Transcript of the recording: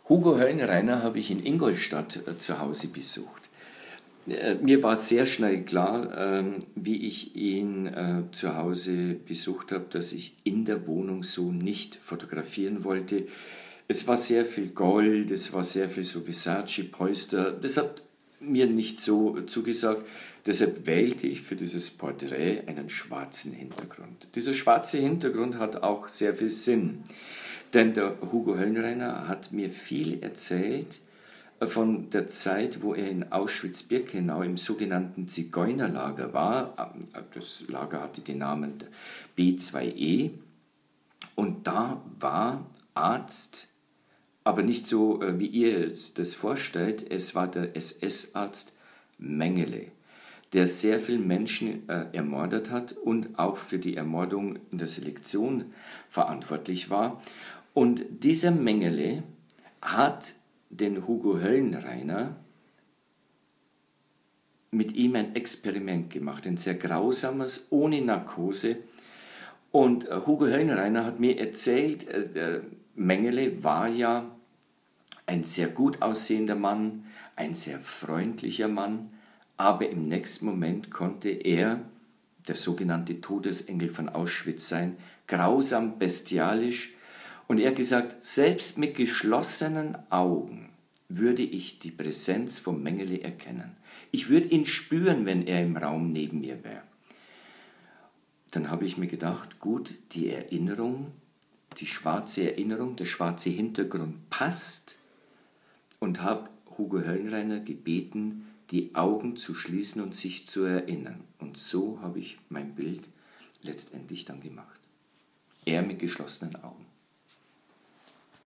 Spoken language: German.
Hugo Höllenreiner habe ich in Ingolstadt zu Hause besucht. Mir war sehr schnell klar, wie ich ihn zu Hause besucht habe, dass ich in der Wohnung so nicht fotografieren wollte. Es war sehr viel Gold, es war sehr viel so Versace-Polster. Das hat mir nicht so zugesagt. Deshalb wählte ich für dieses Porträt einen schwarzen Hintergrund. Dieser schwarze Hintergrund hat auch sehr viel Sinn. Denn der Hugo Höllenreiner hat mir viel erzählt von der Zeit, wo er in Auschwitz-Birkenau im sogenannten Zigeunerlager war. Das Lager hatte den Namen B2E. Und da war Arzt, aber nicht so, wie ihr jetzt das vorstellt. Es war der SS-Arzt Mengele, der sehr viele Menschen ermordet hat und auch für die Ermordung in der Selektion verantwortlich war. Und dieser Mengele hat den Hugo Höllenreiner mit ihm ein Experiment gemacht, ein sehr grausames, ohne Narkose. Und Hugo Höllenreiner hat mir erzählt, Mengele war ja ein sehr gut aussehender Mann, ein sehr freundlicher Mann, aber im nächsten Moment konnte er der sogenannte Todesengel von Auschwitz sein, grausam, bestialisch. Und er hat gesagt, selbst mit geschlossenen Augen würde ich die Präsenz von Mengele erkennen. Ich würde ihn spüren, wenn er im Raum neben mir wäre. Dann habe ich mir gedacht, gut, die Erinnerung, die schwarze Erinnerung, der schwarze Hintergrund passt, und habe Hugo Höllenreiner gebeten, die Augen zu schließen und sich zu erinnern. Und so habe ich mein Bild letztendlich dann gemacht. Er mit geschlossenen Augen.